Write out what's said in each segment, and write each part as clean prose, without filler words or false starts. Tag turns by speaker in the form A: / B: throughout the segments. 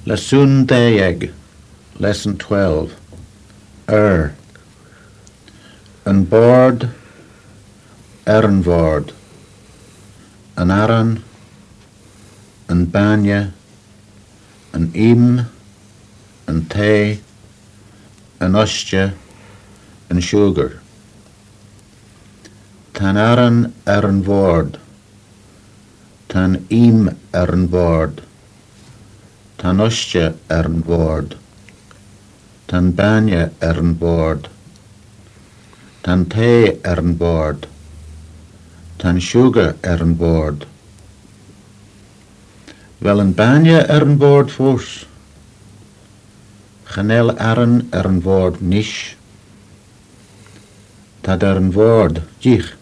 A: Lesson Dayeg, Lesson 12. An board, an board. An aran, an banya, an an tay, an ostja, an sugar. Tan aran an board. Tan an board. Tan ostja an board. Tan banya an board. Tan tay an board. Tan sugar an board. Wel een banya an board fors. Chanel an board nish. Tad an board dich.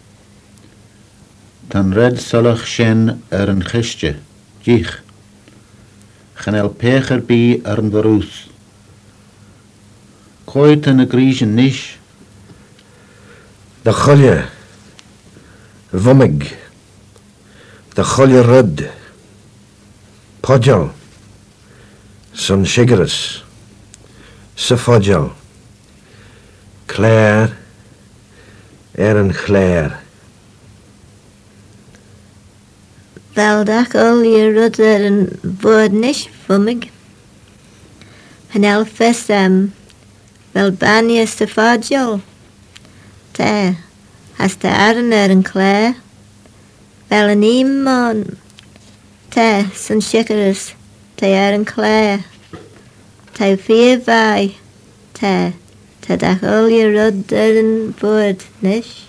A: Tan red solach shen an chistje dich. Chanel pecher bi an varus. Coit an a griechen nish.
B: De cholle, vomig, de cholle rud, podjal, son shigeris, sefodjal, Claire, an Claire.
C: Wel dag al je rud een woord nish vomig. Hanel festem, wel banje sefodjal. Te, has de arren an Claire, wel een iemand, te, son shigeris, te an Claire, te vier vai, te dag al je rud een woord nish.